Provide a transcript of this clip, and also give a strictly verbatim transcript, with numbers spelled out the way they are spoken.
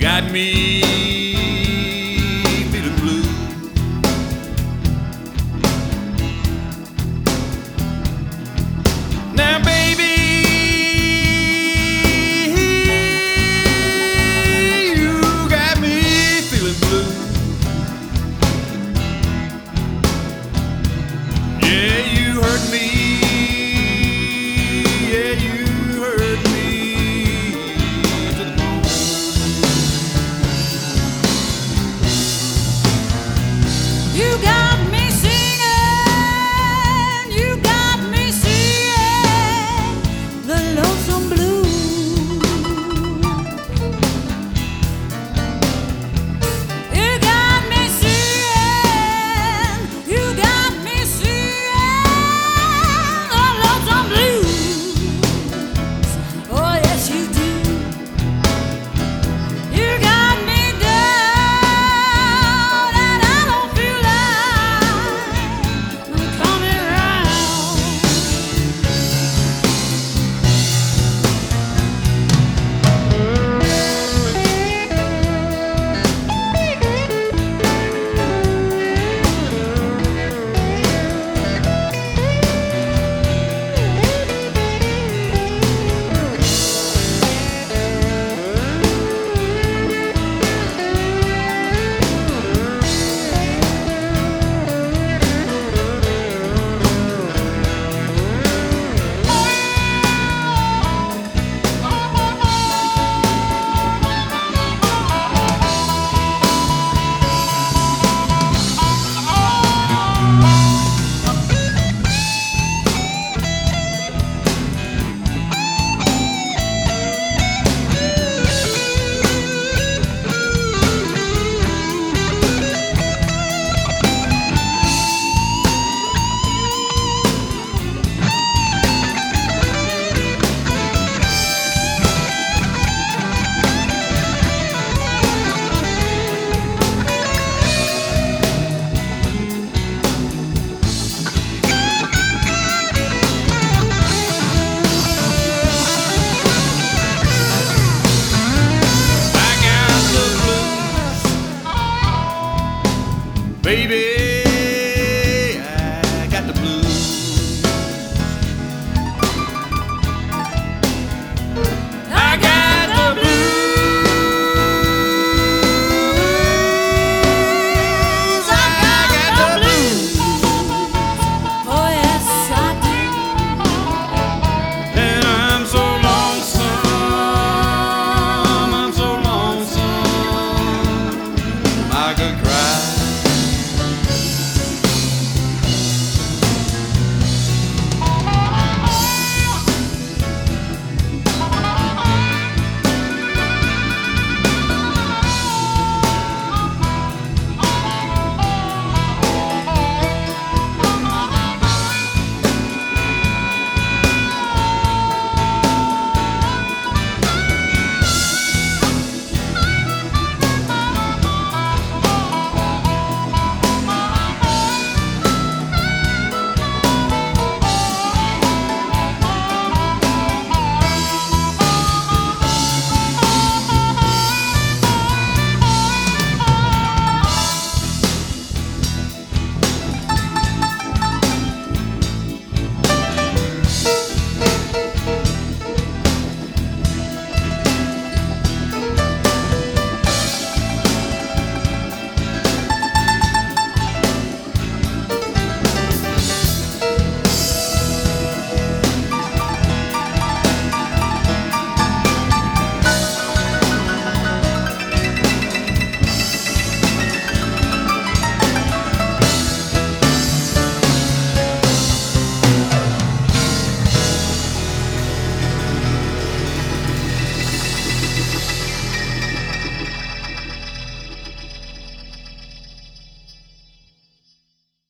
got me feeling blue. Now, baby, you got me feeling blue. Yeah, you hurt me. Yeah, you hurt me to the bone. You got me singing, you got me singing the lonesome blues. You got me singing, you got me singing the lonesome blues. Oh yes you do. You got me down and I don't feel like I'm coming round. Baby,